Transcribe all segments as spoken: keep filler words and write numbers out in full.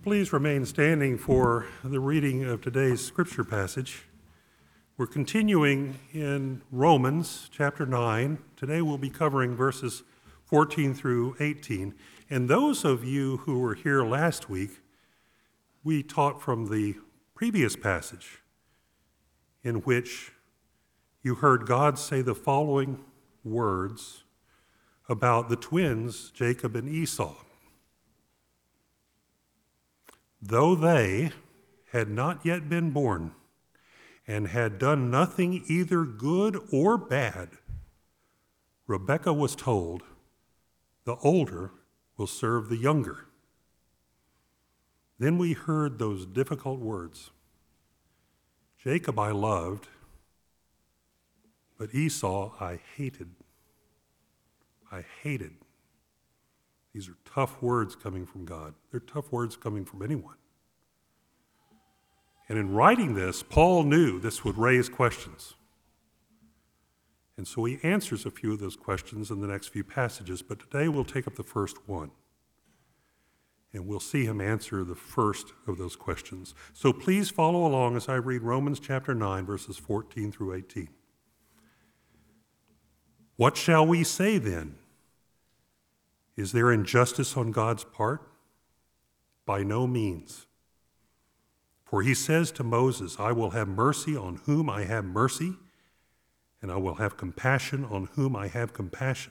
Please remain standing for the reading of today's scripture passage. We're continuing in Romans chapter nine. Today we'll be covering verses fourteen through eighteen. And those of you who were here last week, we taught from the previous passage in which you heard God say the following words about the twins, Jacob and Esau. Though they had not yet been born and had done nothing either good or bad, Rebekah was told, the older will serve the younger. Then we heard those difficult words. Jacob I loved, but Esau I hated. I hated. These are tough words coming from God. They're tough words coming from anyone. And in writing this, Paul knew this would raise questions. And so he answers a few of those questions in the next few passages, but today we'll take up the first one. And we'll see him answer the first of those questions. So please follow along as I read Romans chapter nine, verses fourteen through eighteen. What shall we say then? Is there injustice on God's part? By no means. For he says to Moses, I will have mercy on whom I have mercy, and I will have compassion on whom I have compassion.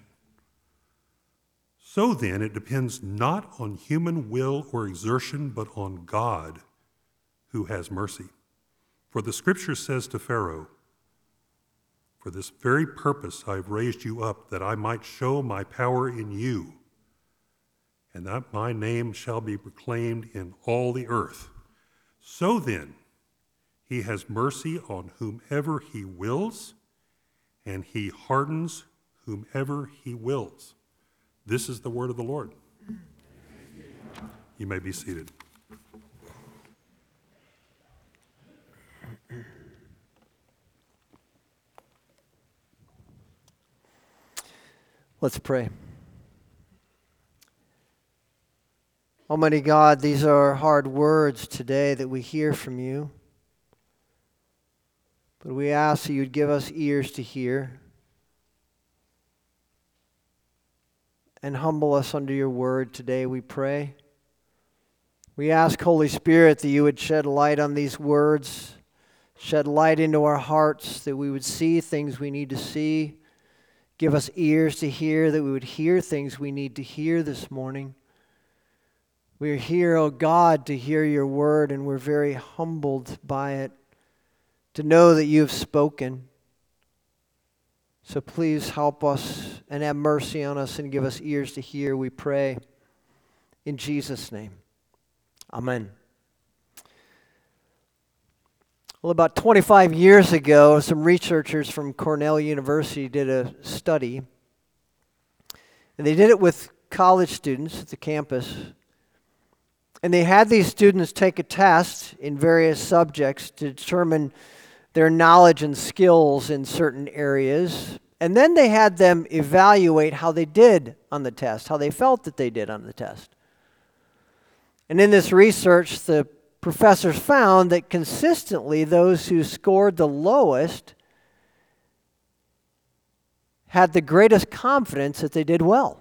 So then, it depends not on human will or exertion, but on God who has mercy. For the scripture says to Pharaoh, for this very purpose I have raised you up, that I might show my power in you, and that my name shall be proclaimed in all the earth. So then, he has mercy on whomever he wills, and he hardens whomever he wills. This is the word of the Lord. You may be seated. Let's pray. Almighty God, these are hard words today that we hear from you. But we ask that you'd give us ears to hear and humble us under your word today, we pray. We ask, Holy Spirit, that you would shed light on these words, shed light into our hearts, that we would see things we need to see. Give us ears to hear, that we would hear things we need to hear this morning. We are here, oh God, to hear your word, and we're very humbled by it, to know that you have spoken. So please help us and have mercy on us and give us ears to hear, we pray. In Jesus' name, amen. Well, about twenty-five years ago, some researchers from Cornell University did a study. And they did it with college students at the campus. And they had these students take a test in various subjects to determine their knowledge and skills in certain areas. And then they had them evaluate how they did on the test, how they felt that they did on the test. And in this research, the professors found that consistently those who scored the lowest had the greatest confidence that they did well.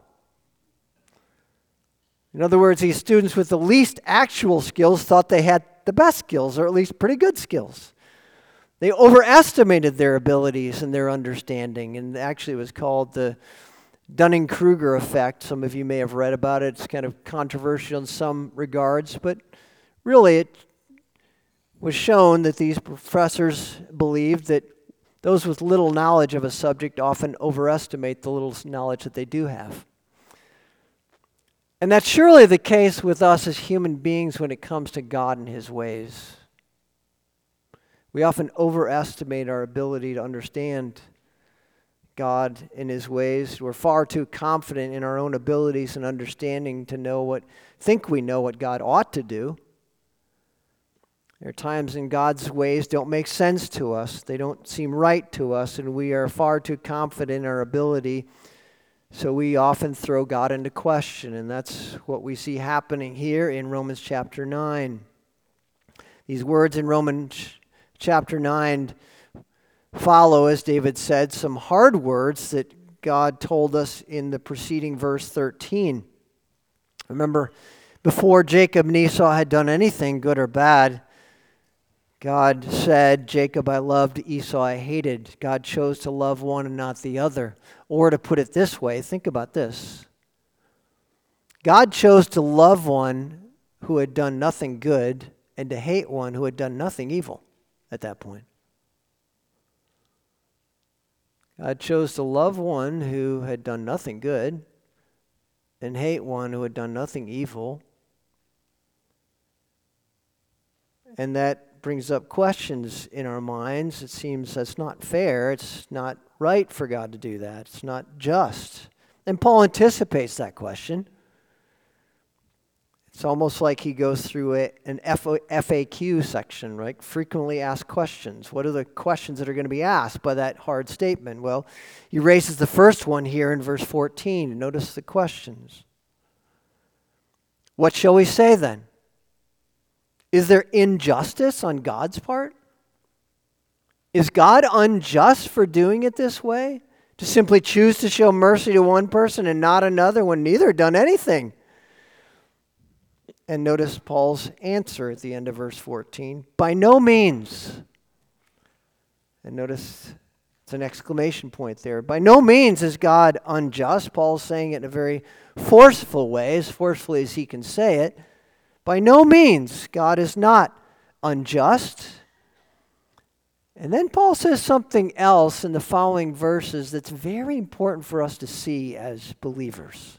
In other words, these students with the least actual skills thought they had the best skills, or at least pretty good skills. They overestimated their abilities and their understanding, and actually it was called the Dunning-Kruger effect. Some of you may have read about it. It's kind of controversial in some regards, but really it was shown that these professors believed that those with little knowledge of a subject often overestimate the little knowledge that they do have. And that's surely the case with us as human beings when it comes to God and his ways. We often overestimate our ability to understand God and his ways. We're far too confident in our own abilities and understanding to know what, think we know what God ought to do. There are times in God's ways don't make sense to us. They don't seem right to us, and we are far too confident in our ability So we often throw God into question, and that's what we see happening here in Romans chapter nine. These words in Romans chapter nine follow, as David said, some hard words that God told us in the preceding verse thirteen. Remember, before Jacob and Esau had done anything good or bad, God said, Jacob I loved, Esau I hated. God chose to love one and not the other. Or to put it this way, think about this. God chose to love one who had done nothing good and to hate one who had done nothing evil at that point. God chose to love one who had done nothing good and hate one who had done nothing evil. And that brings up questions in our minds. It seems that's not fair. It's not right for God to do that. It's not just. And Paul anticipates that question. It's almost like he goes through a, an F A Q section, right? Frequently asked questions. What are the questions that are going to be asked by that hard statement? Well, he raises the first one here in verse fourteen. Notice the questions. What shall we say then? Is there injustice on God's part? Is God unjust for doing it this way? To simply choose to show mercy to one person and not another when neither had done anything? And notice Paul's answer at the end of verse fourteen. By no means. And notice it's an exclamation point there. By no means is God unjust. Paul's saying it in a very forceful way, as forcefully as he can say it. By no means, God is not unjust. And then Paul says something else in the following verses that's very important for us to see as believers.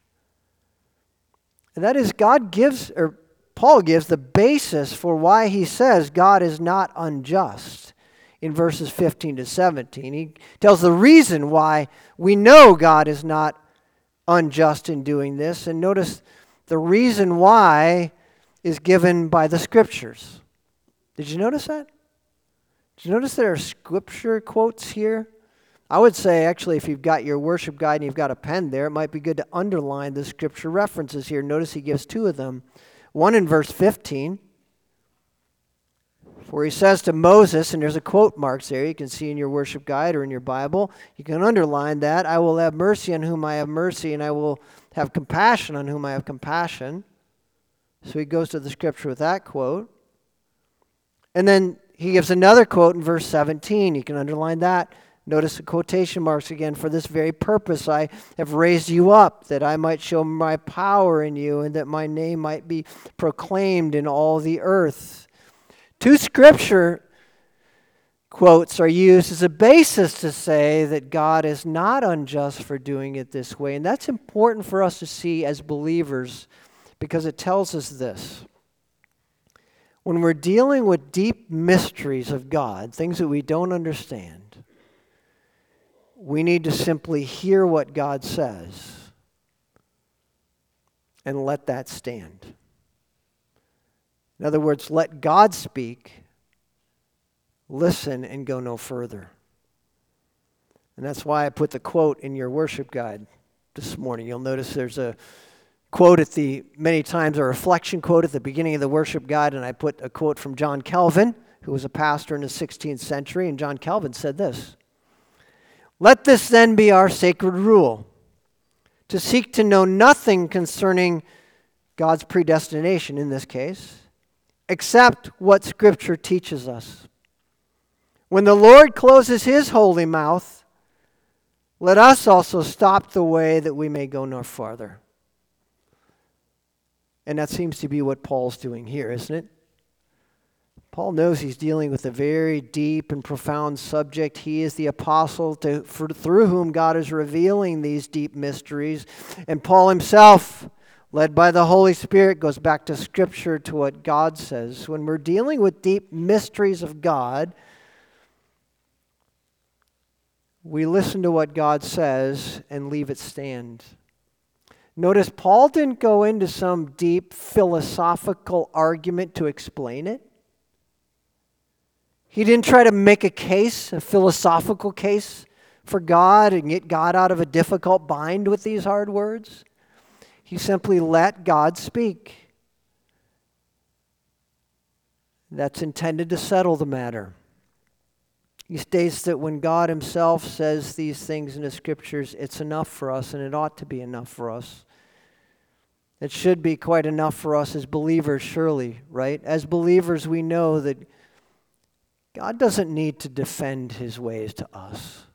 And that is God gives, or Paul gives the basis for why he says God is not unjust in verses fifteen to seventeen. He tells the reason why we know God is not unjust in doing this. And notice the reason why is given by the Scriptures. Did you notice that? Did you notice there are Scripture quotes here? I would say, actually, if you've got your worship guide and you've got a pen there, it might be good to underline the Scripture references here. Notice he gives two of them. One in verse fifteen, where he says to Moses, and there's a quote marks there, you can see in your worship guide or in your Bible, you can underline that, I will have mercy on whom I have mercy, and I will have compassion on whom I have compassion. So he goes to the Scripture with that quote. And then he gives another quote in verse seventeen. You can underline that. Notice the quotation marks again. For this very purpose I have raised you up, that I might show my power in you, and that my name might be proclaimed in all the earth. Two Scripture quotes are used as a basis to say that God is not unjust for doing it this way. And that's important for us to see as believers, because it tells us this. When we're dealing with deep mysteries of God, things that we don't understand, we need to simply hear what God says and let that stand. In other words, let God speak, listen, and go no further. And that's why I put the quote in your worship guide this morning. You'll notice there's a quote at the, many times a reflection quote at the beginning of the worship guide, and I put a quote from John Calvin, who was a pastor in the sixteenth century, and John Calvin said this: let this then be our sacred rule, to seek to know nothing concerning God's predestination in this case, except what Scripture teaches us. When the Lord closes his holy mouth, let us also stop the way that we may go no farther. And that seems to be what Paul's doing here, isn't it? Paul knows he's dealing with a very deep and profound subject. He is the apostle to, for, through whom God is revealing these deep mysteries. And Paul himself, led by the Holy Spirit, goes back to Scripture, to what God says. When we're dealing with deep mysteries of God, we listen to what God says and leave it stand. Notice Paul didn't go into some deep philosophical argument to explain it. He didn't try to make a case, a philosophical case, for God and get God out of a difficult bind with these hard words. He simply let God speak. That's intended to settle the matter. He states that when God himself says these things in the scriptures, it's enough for us, and it ought to be enough for us. It should be quite enough for us as believers, surely, right? As believers, we know that God doesn't need to defend his ways to us.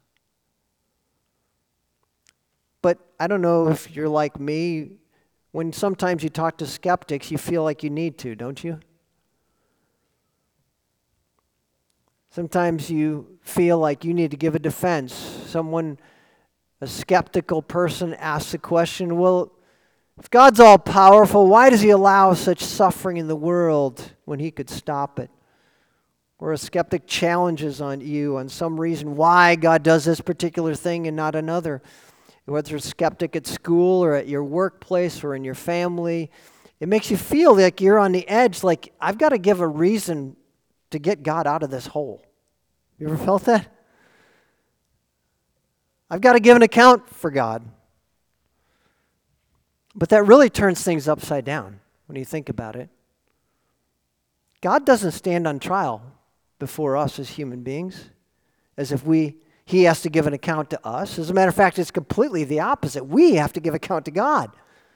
But I don't know if you're like me. When sometimes you talk to skeptics, you feel like you need to, don't you? Sometimes you feel like you need to give a defense. Someone, a skeptical person, asks the question, well, if God's all powerful, why does he allow such suffering in the world when he could stop it? Or a skeptic challenges on you on some reason why God does this particular thing and not another. Whether it's a skeptic at school or at your workplace or in your family, it makes you feel like you're on the edge, like I've got to give a reason to get God out of this hole. You ever felt that? I've got to give an account for God. But that really turns things upside down when you think about it. God doesn't stand on trial before us as human beings, as if we he has to give an account to us. As a matter of fact, it's completely the opposite. We have to give account to God.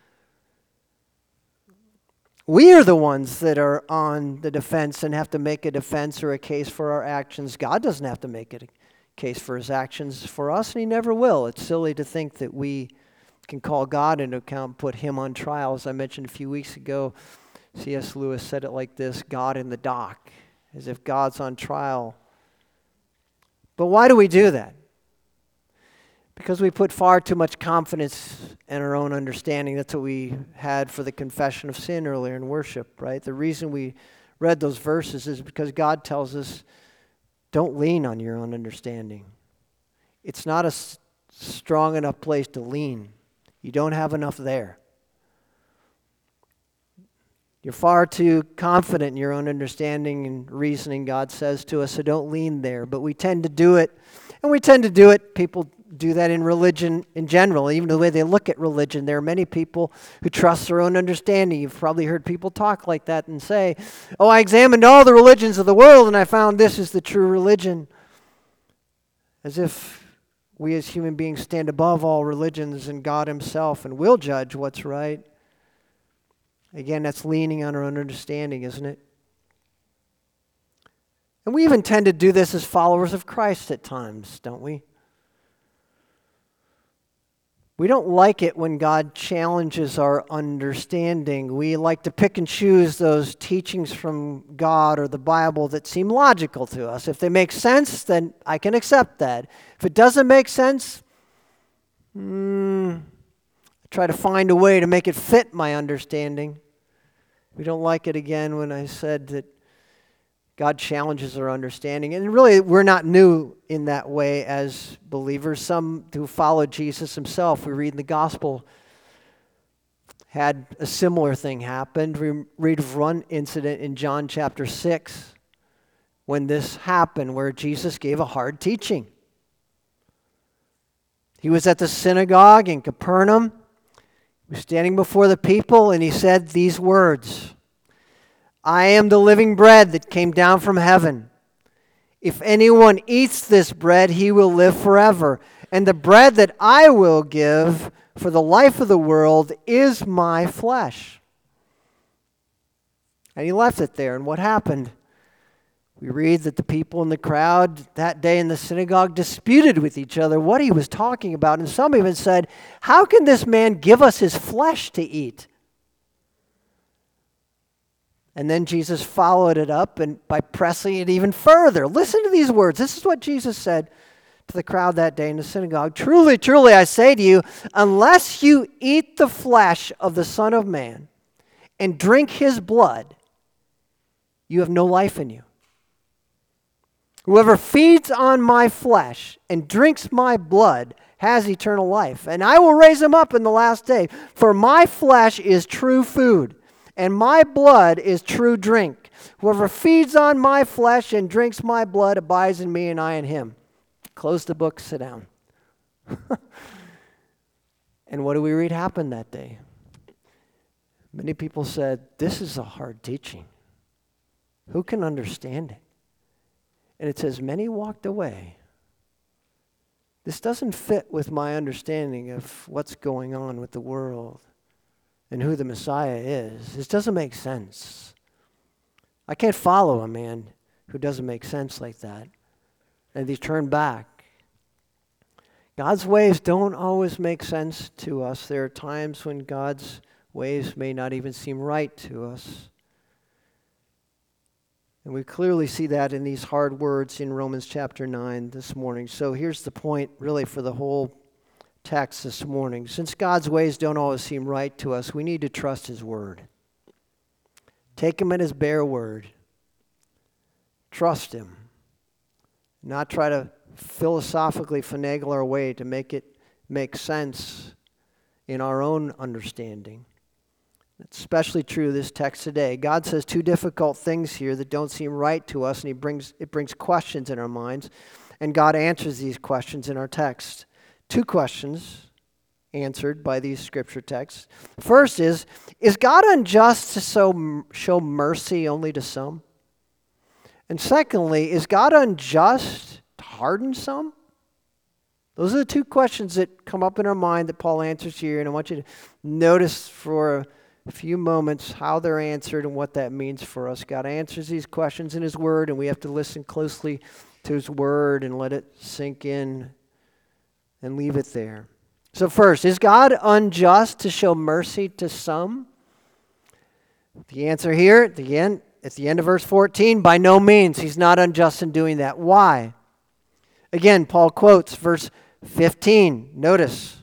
We are the ones that are on the defense and have to make a defense or a case for our actions. God doesn't have to make it a case for his actions for us, and he never will. It's silly to think that we can call God into account, put him on trial. As I mentioned a few weeks ago, C S Lewis said it like this, God in the dock, as if God's on trial. But why do we do that? Because we put far too much confidence in our own understanding. That's what we had for the confession of sin earlier in worship, right? The reason we read those verses is because God tells us, don't lean on your own understanding. It's not a s- strong enough place to lean. You don't have enough there. You're far too confident in your own understanding and reasoning, God says to us, so don't lean there. But we tend to do it, and we tend to do it. People do that in religion in general, even the way they look at religion. There are many people who trust their own understanding. You've probably heard people talk like that and say, oh, I examined all the religions of the world, and I found this is the true religion. As if we as human beings stand above all religions and God himself and will judge what's right. Again, that's leaning on our own understanding, isn't it? And we even tend to do this as followers of Christ at times, don't we? We don't like it when God challenges our understanding. We like to pick and choose those teachings from God or the Bible that seem logical to us. If they make sense, then I can accept that. If it doesn't make sense, hmm, I try to find a way to make it fit my understanding. We don't like it again when I said that God challenges our understanding. And really, we're not new in that way as believers. Some who followed Jesus himself, we read in the gospel, had a similar thing happen. We read of one incident in John chapter six when this happened, where Jesus gave a hard teaching. He was at the synagogue in Capernaum. He was standing before the people, and he said these words, I am the living bread that came down from heaven. If anyone eats this bread, he will live forever. And the bread that I will give for the life of the world is my flesh. And he left it there. And what happened? We read that the people in the crowd that day in the synagogue disputed with each other what he was talking about. And some even said, how can this man give us his flesh to eat? And then Jesus followed it up and by pressing it even further. Listen to these words. This is what Jesus said to the crowd that day in the synagogue. Truly, truly, I say to you, unless you eat the flesh of the Son of Man and drink his blood, you have no life in you. Whoever feeds on my flesh and drinks my blood has eternal life, and I will raise him up in the last day. For my flesh is true food, and my blood is true drink. Whoever feeds on my flesh and drinks my blood abides in me, and I in him. Close the book, sit down. And what do we read happened that day? Many people said, this is a hard teaching. Who can understand it? And it says, many walked away. This doesn't fit with my understanding of what's going on with the world and who the Messiah is. This doesn't make sense. I can't follow a man who doesn't make sense like that. And they turn back. God's ways don't always make sense to us. There are times when God's ways may not even seem right to us. And we clearly see that in these hard words in Romans chapter nine this morning. So here's the point really for the whole text this morning. Since God's ways don't always seem right to us, we need to trust His word. Take Him at His bare word. Trust Him. Not try to philosophically finagle our way to make it make sense in our own understanding. It's especially true of this text today. God says two difficult things here that don't seem right to us, and He brings it brings questions in our minds, and God answers these questions in our text. Two questions answered by these scripture texts. First is, is God unjust to so, show mercy only to some? And secondly, is God unjust to harden some? Those are the two questions that come up in our mind that Paul answers here, and I want you to notice for a few moments how they're answered and what that means for us. God answers these questions in His Word, and we have to listen closely to His Word and let it sink in and leave it there. So first, is God unjust to show mercy to some? The answer here at the end, at the end of verse fourteen, by no means. He's not unjust in doing that. Why? Again, Paul quotes verse fifteen. Notice.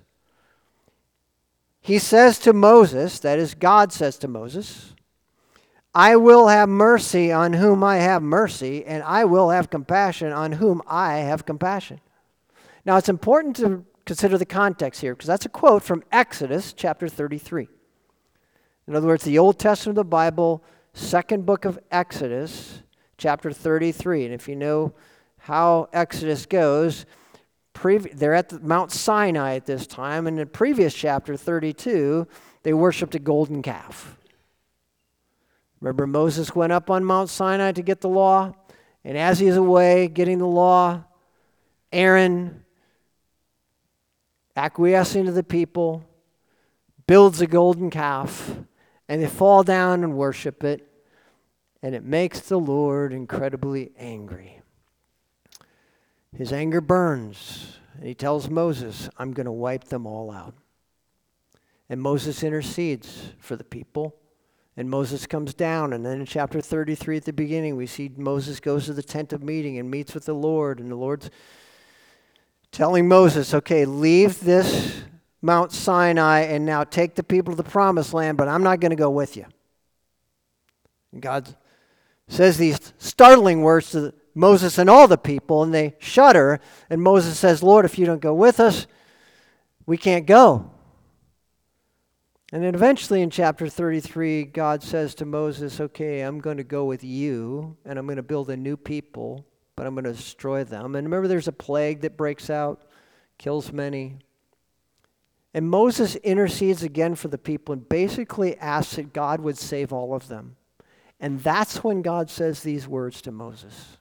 He says to Moses, that is, God says to Moses, I will have mercy on whom I have mercy, and I will have compassion on whom I have compassion. Now, it's important to consider the context here, because that's a quote from Exodus chapter thirty-three. In other words, the Old Testament of the Bible, second book of Exodus, chapter thirty-three. And if you know how Exodus goes, they're at the Mount Sinai at this time, and in the previous chapter, thirty-two, they worshipped a golden calf. Remember, Moses went up on Mount Sinai to get the law, and as he's away getting the law, Aaron, acquiescing to the people, builds a golden calf, and they fall down and worship it, and it makes the Lord incredibly angry. His anger burns, and He tells Moses, I'm going to wipe them all out. And Moses intercedes for the people, and Moses comes down, and then in chapter thirty-three at the beginning, we see Moses goes to the tent of meeting and meets with the Lord, and the Lord's telling Moses, okay, leave this Mount Sinai and now take the people to the promised land, but I'm not going to go with you. And God says these startling words to Moses and all the people, and they shudder, and Moses says, Lord, if you don't go with us, we can't go. And then eventually in chapter thirty-three, God says to Moses, okay, I'm going to go with you, and I'm going to build a new people, but I'm going to destroy them. And remember, there's a plague that breaks out, kills many. And Moses intercedes again for the people and basically asks that God would save all of them. And that's when God says these words to Moses.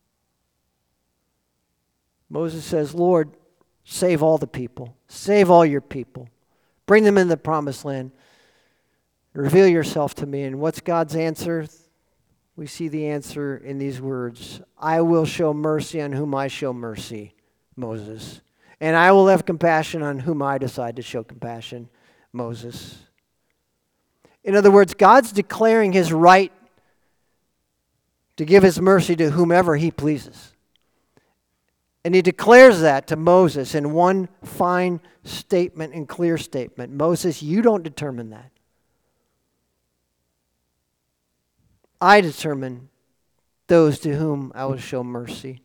Moses says, Lord, save all the people. Save all your people. Bring them in the promised land. Reveal yourself to me. And what's God's answer? We see the answer in these words. I will show mercy on whom I show mercy, Moses. And I will have compassion on whom I decide to show compassion, Moses. In other words, God's declaring His right to give His mercy to whomever He pleases. And He declares that to Moses in one fine statement and clear statement. Moses, you don't determine that. I determine those to whom I will show mercy.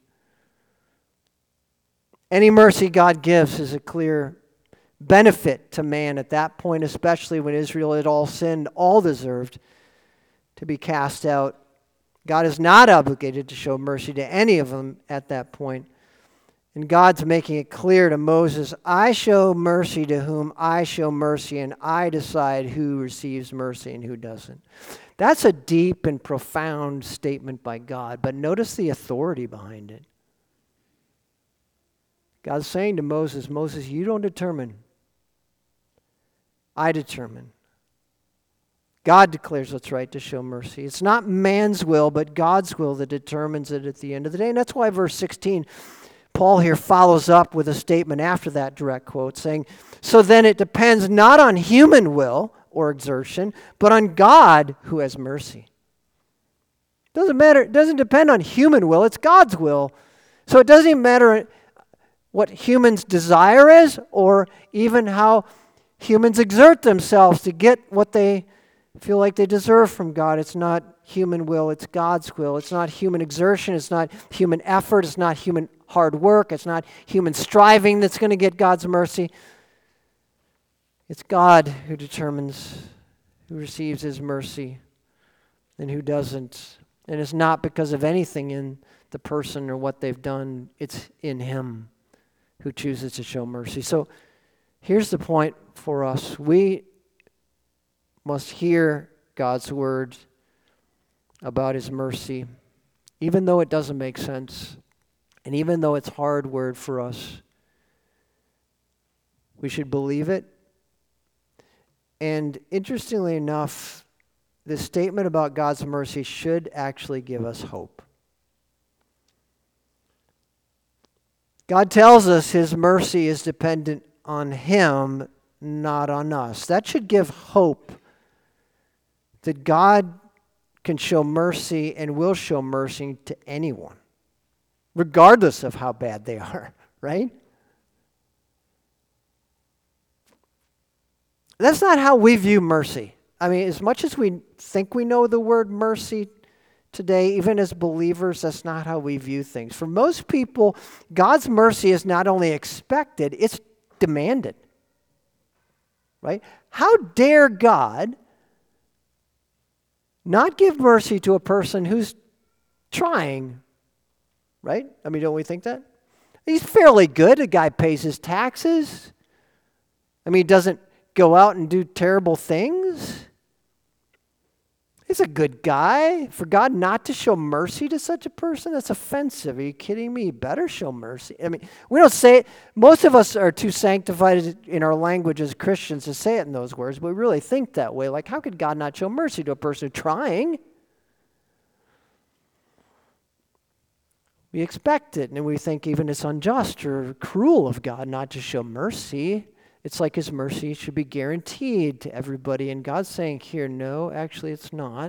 Any mercy God gives is a clear benefit to man at that point, especially when Israel had all sinned, all deserved to be cast out. God is not obligated to show mercy to any of them at that point. And God's making it clear to Moses, I show mercy to whom I show mercy, and I decide who receives mercy and who doesn't. That's a deep and profound statement by God, but notice the authority behind it. God's saying to Moses, Moses, you don't determine. I determine. God declares what's right to show mercy. It's not man's will, but God's will that determines it at the end of the day. And that's why verse sixteen, Paul here follows up with a statement after that direct quote saying, so then it depends not on human will or exertion, but on God who has mercy. Doesn't matter, it doesn't depend on human will, it's God's will. So it doesn't even matter what humans' desire is or even how humans exert themselves to get what they feel like they deserve from God. It's not human will, it's God's will. It's not human exertion, it's not human effort, it's not human hard work, it's not human striving that's going to get God's mercy. It's God who determines who receives his mercy and who doesn't. And it's not because of anything in the person or what they've done, it's in him who chooses to show mercy. So here's the point for us. We must hear God's word about his mercy, even though it doesn't make sense, and even though it's hard word for us. We should believe it. And interestingly enough, this statement about God's mercy should actually give us hope. God tells us his mercy is dependent on him, not on us. That should give hope that God can show mercy and will show mercy to anyone, regardless of how bad they are, right? That's not how we view mercy. I mean, as much as we think we know the word mercy today, even as believers, that's not how we view things. For most people, God's mercy is not only expected, it's demanded. Right? How dare God not give mercy to a person who's trying? Right? I mean, don't we think that? He's fairly good. The guy pays his taxes. I mean, he doesn't go out and do terrible things. He's a good guy. For God not to show mercy to such a person, that's offensive. Are you kidding me? You better show mercy. I mean, we don't say it. Most of us are too sanctified in our language as Christians to say it in those words, but we really think that way. Like, how could God not show mercy to a person who's trying? We expect it, and we think even it's unjust or cruel of God not to show mercy. It's like his mercy should be guaranteed to everybody. And God's saying here, no, actually it's not.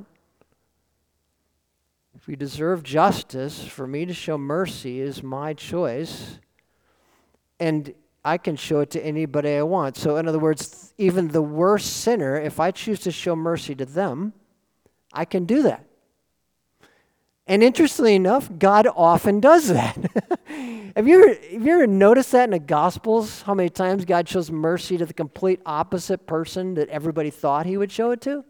If we deserve justice, for me to show mercy is my choice. And I can show it to anybody I want. So in other words, even the worst sinner, if I choose to show mercy to them, I can do that. And interestingly enough, God often does that. Have you ever, have you ever noticed that in the Gospels? How many times God shows mercy to the complete opposite person that everybody thought he would show it to?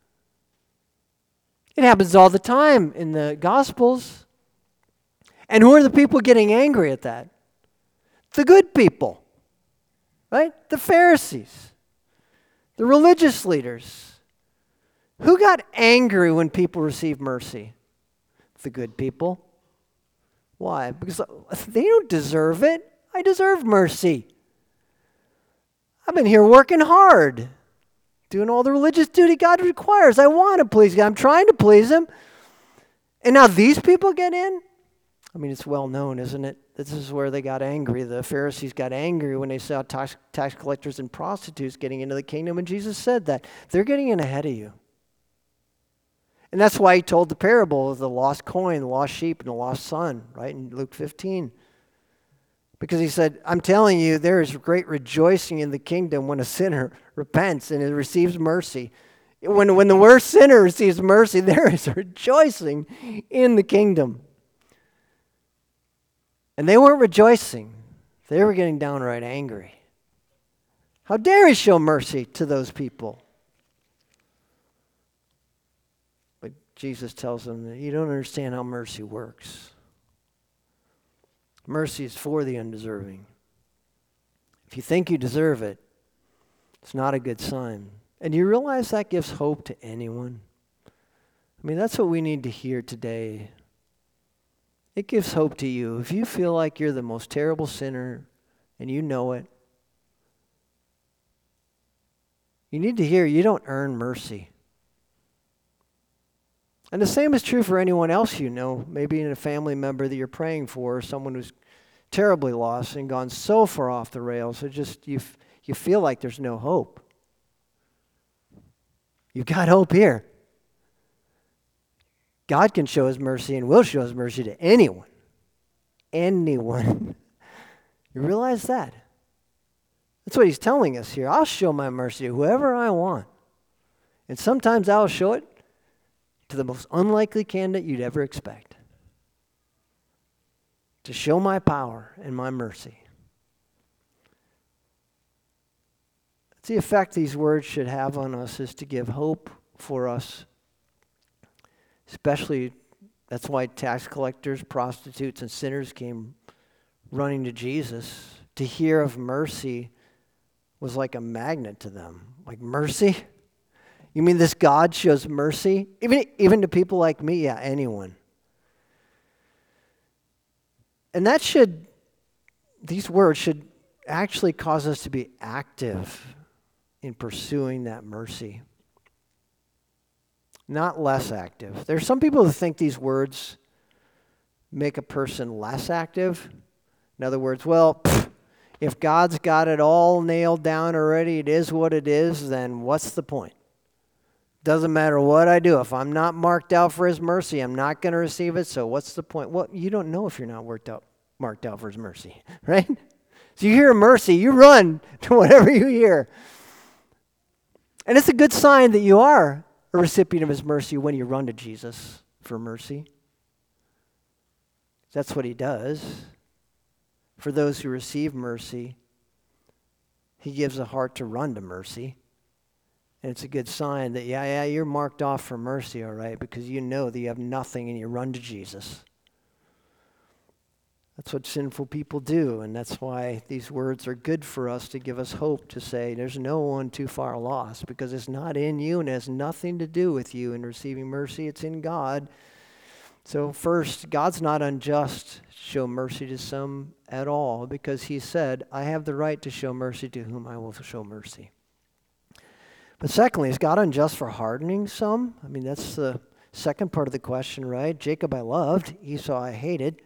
It happens all the time in the Gospels. And who are the people getting angry at that? The good people, right? The Pharisees, the religious leaders. Who got angry when people received mercy? The good people. Why? Because they don't deserve it. I deserve mercy. I've been here working hard, doing all the religious duty God requires. I want to please God. I'm trying to please him. And now these people get in? I mean, it's well known, isn't it? This is where they got angry. The Pharisees got angry when they saw tax, tax collectors and prostitutes getting into the kingdom, and Jesus said that. They're getting in ahead of you. And that's why he told the parable of the lost coin, the lost sheep, and the lost son, right, in Luke fifteen. Because he said, I'm telling you, there is great rejoicing in the kingdom when a sinner repents and receives mercy. When, when the worst sinner receives mercy, there is rejoicing in the kingdom. And they weren't rejoicing. They were getting downright angry. How dare he show mercy to those people? But Jesus tells them that you don't understand how mercy works. Mercy is for the undeserving. If you think you deserve it, it's not a good sign. And you realize that gives hope to anyone? I mean, that's what we need to hear today. It gives hope to you. If you feel like you're the most terrible sinner and you know it, you need to hear you don't earn mercy. And the same is true for anyone else you know, maybe in a family member that you're praying for, or someone who's terribly lost and gone so far off the rails, so just you, you feel like there's no hope. You've got hope here. God can show his mercy and will show his mercy to anyone. Anyone. You realize that? That's what he's telling us here. I'll show my mercy to whoever I want. And sometimes I'll show it to the most unlikely candidate you'd ever expect. To show my power and my mercy. That's the effect these words should have on us, is to give hope for us. Especially, that's why tax collectors, prostitutes, and sinners came running to Jesus. To hear of mercy was like a magnet to them. Like, mercy? You mean this God shows mercy? Even, even to people like me? Yeah, anyone. And that should, these words should actually cause us to be active in pursuing that mercy. Not less active. There are some people who think these words make a person less active. In other words, well, pff, if God's got it all nailed down already, it is what it is, then what's the point? Doesn't matter what I do. If I'm not marked out for his mercy, I'm not going to receive it, so what's the point? Well, you don't know if you're not worked out, marked out for his mercy, right? So you hear mercy, you run to whatever you hear. And it's a good sign that you are a recipient of his mercy when you run to Jesus for mercy. That's what he does. For those who receive mercy, he gives a heart to run to mercy. And it's a good sign that, yeah, yeah, you're marked off for mercy, all right, because you know that you have nothing and you run to Jesus. That's what sinful people do, and that's why these words are good for us, to give us hope, to say there's no one too far lost, because it's not in you and has nothing to do with you in receiving mercy. It's in God. So first, God's not unjust to show mercy to some at all, because he said, I have the right to show mercy to whom I will show mercy. But secondly, is God unjust for hardening some? I mean, that's the second part of the question, right? Jacob I loved, Esau I hated.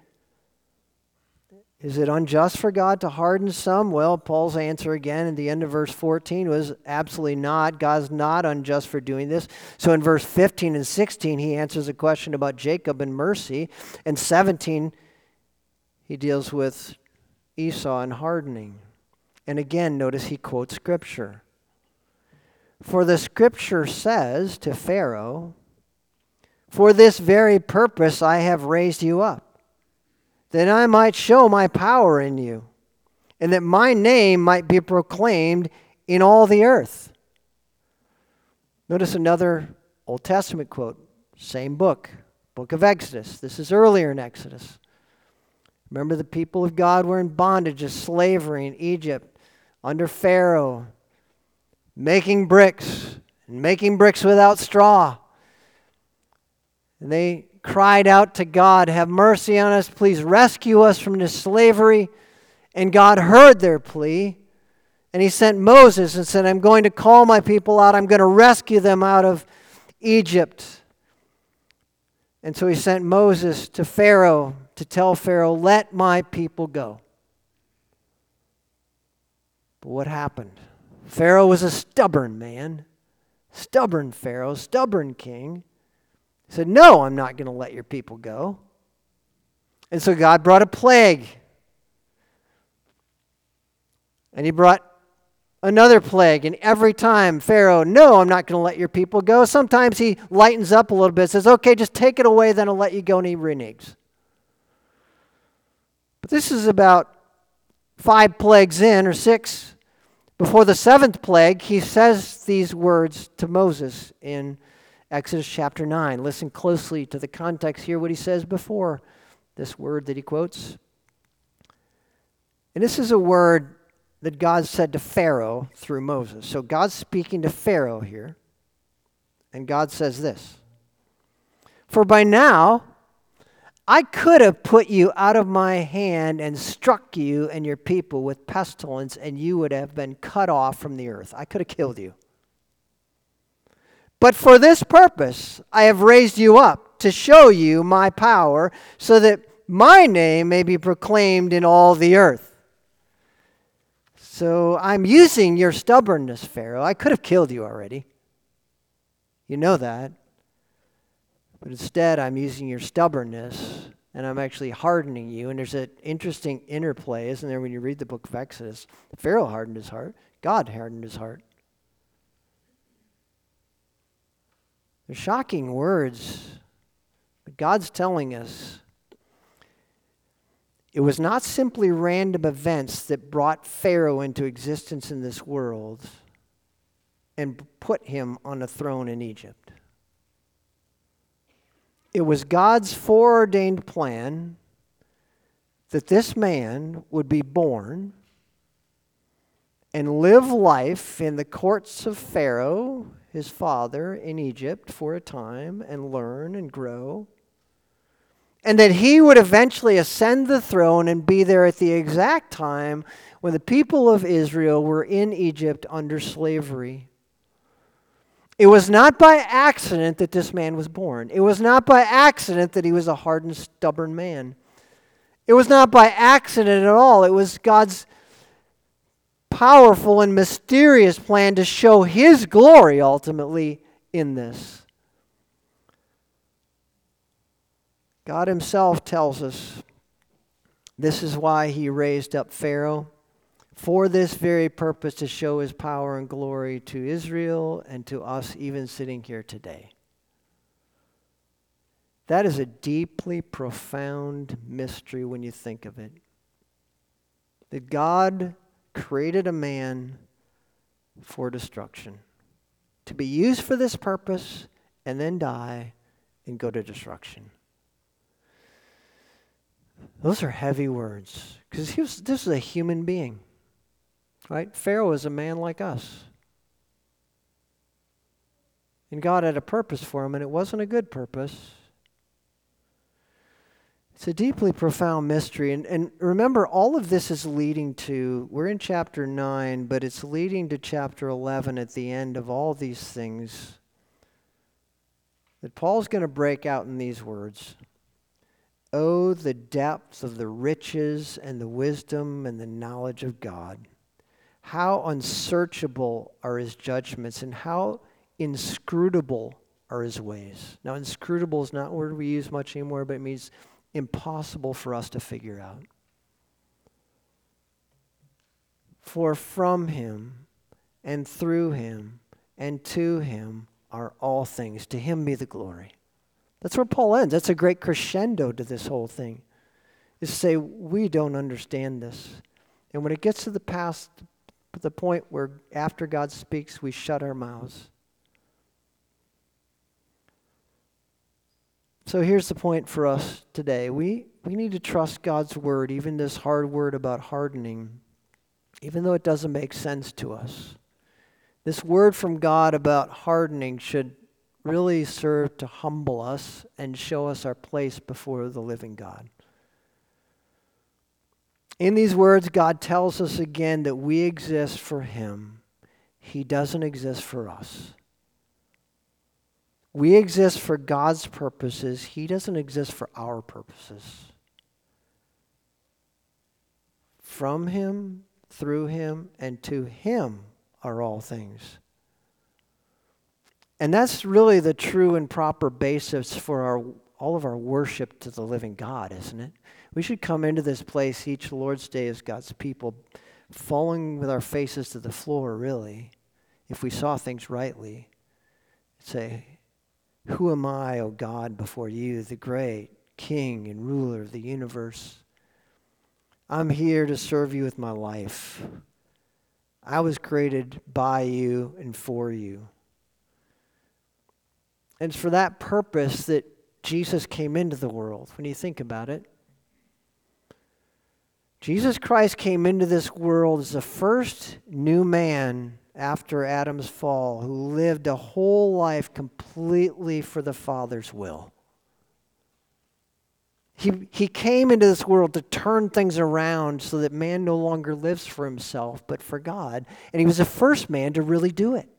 Is it unjust for God to harden some? Well, Paul's answer again in the end of verse fourteen was absolutely not. God's not unjust for doing this. So in verse fifteen and sixteen, he answers a question about Jacob and mercy. And seventeen, he deals with Esau and hardening. And again, notice he quotes Scripture. For the Scripture says to Pharaoh, for this very purpose I have raised you up, that I might show my power in you, and that my name might be proclaimed in all the earth. Notice another Old Testament quote, same book, book of Exodus. This is earlier in Exodus. Remember, the people of God were in bondage of slavery in Egypt under Pharaoh, making bricks, and making bricks without straw. And they cried out to God, have mercy on us, please rescue us from this slavery. And God heard their plea, and he sent Moses and said, I'm going to call my people out, I'm going to rescue them out of Egypt. And so he sent Moses to Pharaoh to tell Pharaoh, let my people go. But what happened? Pharaoh was a stubborn man, stubborn Pharaoh, stubborn king. He said, no, I'm not going to let your people go. And so God brought a plague. And he brought another plague. And every time Pharaoh, no, I'm not going to let your people go. Sometimes he lightens up a little bit, says, okay, just take it away, then I'll let you go, and he reneges. But this is about five plagues in, or six. Before the seventh plague, he says these words to Moses in Exodus chapter nine. Listen closely to the context here, what he says before this word that he quotes. And this is a word that God said to Pharaoh through Moses. So God's speaking to Pharaoh here. And God says this, "For by now I could have put you out of my hand and struck you and your people with pestilence, and you would have been cut off from the earth." I could have killed you. "But for this purpose I have raised you up to show you my power, so that my name may be proclaimed in all the earth." So I'm using your stubbornness, Pharaoh. I could have killed you already. You know that. But instead, I'm using your stubbornness, and I'm actually hardening you. And there's an interesting interplay, isn't there, when you read the book of Exodus? Pharaoh hardened his heart. God hardened his heart. They're shocking words, but God's telling us it was not simply random events that brought Pharaoh into existence in this world and put him on a throne in Egypt. It was God's foreordained plan that this man would be born and live life in the courts of Pharaoh, his father, in Egypt for a time, and learn and grow. And that he would eventually ascend the throne and be there at the exact time when the people of Israel were in Egypt under slavery. It was not by accident that this man was born. It was not by accident that he was a hardened, stubborn man. It was not by accident at all. It was God's powerful and mysterious plan to show his glory ultimately in this. God himself tells us this is why he raised up Pharaoh, for this very purpose, to show his power and glory to Israel and to us even sitting here today. That is a deeply profound mystery when you think of it. That God created a man for destruction, to be used for this purpose and then die and go to destruction. Those are heavy words, because he was, this is a human being. Right? Pharaoh is a man like us. And God had a purpose for him, and it wasn't a good purpose. It's a deeply profound mystery. And, and remember, all of this is leading to, we're in chapter nine, but it's leading to chapter eleven at the end of all these things that Paul's going to break out in these words. "Oh, the depth of the riches and the wisdom and the knowledge of God. How unsearchable are his judgments, and how inscrutable are his ways." Now, inscrutable is not a word we use much anymore, but it means impossible for us to figure out. "For from him and through him and to him are all things. To him be the glory." That's where Paul ends. That's a great crescendo to this whole thing. Is to say, we don't understand this. And when it gets to the past, the point where after God speaks, we shut our mouths. So here's the point for us today. We, we need to trust God's word, even this hard word about hardening, even though it doesn't make sense to us. This word from God about hardening should really serve to humble us and show us our place before the living God. In these words, God tells us again that we exist for him. He doesn't exist for us. We exist for God's purposes. He doesn't exist for our purposes. From him, through him, and to him are all things. And that's really the true and proper basis for our all of our worship to the living God, isn't it? We should come into this place each Lord's Day as God's people, falling with our faces to the floor, really, if we saw things rightly. Say, "Who am I, O God, before you, the great King and ruler of the universe? I'm here to serve you with my life. I was created by you and for you." And it's for that purpose that Jesus came into the world, when you think about it. Jesus Christ came into this world as the first new man after Adam's fall who lived a whole life completely for the Father's will. He, he came into this world to turn things around so that man no longer lives for himself, but for God. And he was the first man to really do it.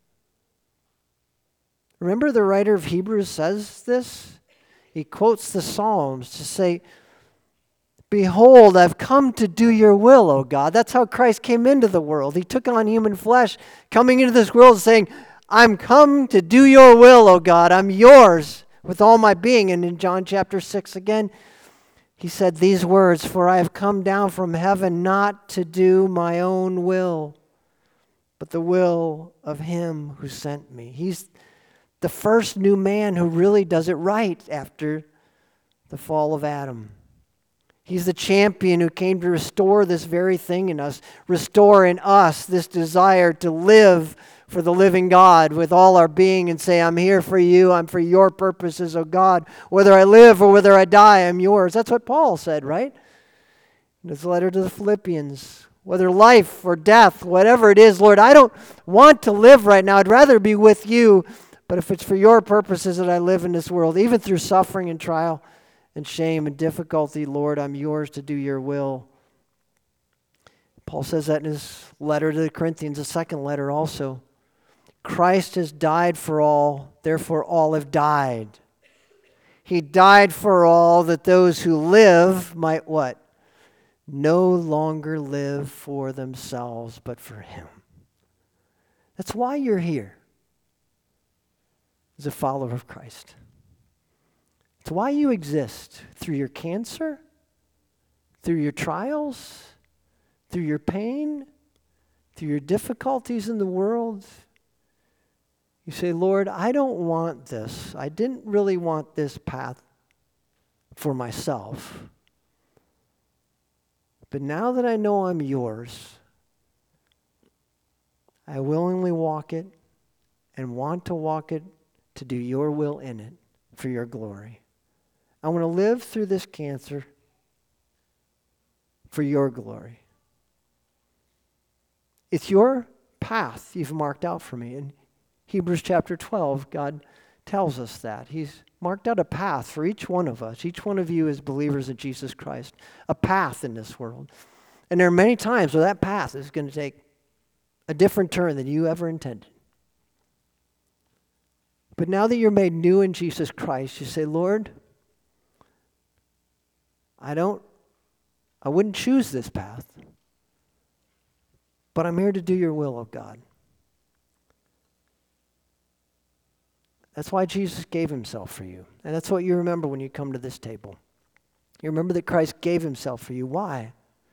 Remember the writer of Hebrews says this? He quotes the Psalms to say, "Behold, I've come to do your will, O God." That's how Christ came into the world. He took on human flesh, coming into this world saying, "I'm come to do your will, O God. I'm yours with all my being." And in John chapter six again, he said these words, "For I have come down from heaven not to do my own will, but the will of him who sent me." He's the first new man who really does it right after the fall of Adam. He's the champion who came to restore this very thing in us, restore in us this desire to live for the living God with all our being and say, "I'm here for you, I'm for your purposes, O God. Whether I live or whether I die, I'm yours." That's what Paul said, right? In his letter to the Philippians. Whether life or death, whatever it is, Lord, I don't want to live right now. I'd rather be with you. But if it's for your purposes that I live in this world, even through suffering and trial and shame and difficulty, Lord, I'm yours to do your will. Paul says that in his letter to the Corinthians, the second letter also. Christ has died for all, therefore all have died. He died for all that those who live might what? No longer live for themselves, but for him. That's why you're here as a follower of Christ. It's why you exist, through your cancer, through your trials, through your pain, through your difficulties in the world. You say, "Lord, I don't want this. I didn't really want this path for myself. But now that I know I'm yours, I willingly walk it and want to walk it to do your will in it for your glory. I want to live through this cancer for your glory." It's your path you've marked out for me. In Hebrews chapter twelve, God tells us that. He's marked out a path for each one of us, each one of you as believers in Jesus Christ, a path in this world. And there are many times where that path is going to take a different turn than you ever intended. But now that you're made new in Jesus Christ, you say, "Lord, I don't, I wouldn't choose this path, but I'm here to do your will, of God." That's why Jesus gave himself for you. And that's what you remember when you come to this table. You remember that Christ gave himself for you. Why?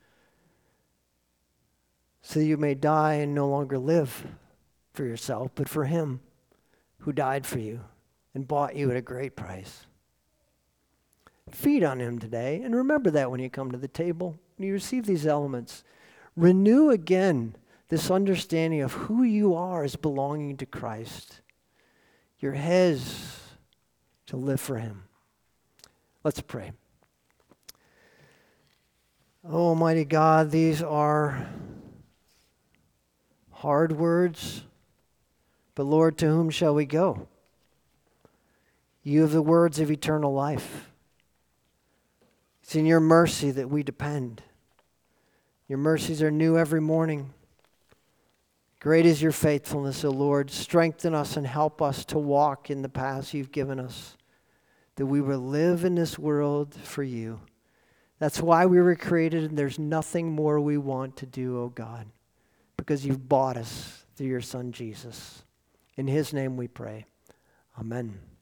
So that you may die and no longer live for yourself, but for him who died for you and bought you at a great price. Feed on him today, and remember that when you come to the table, when you receive these elements. Renew again this understanding of who you are as belonging to Christ. Your his to live for him. Let's pray. Oh, Almighty God, these are hard words, but Lord, to whom shall we go? You have the words of eternal life. It's in your mercy that we depend. Your mercies are new every morning. Great is your faithfulness, O Lord. Strengthen us and help us to walk in the paths you've given us, that we will live in this world for you. That's why we were created, and there's nothing more we want to do, O God, because you've bought us through your Son, Jesus. In his name we pray. Amen.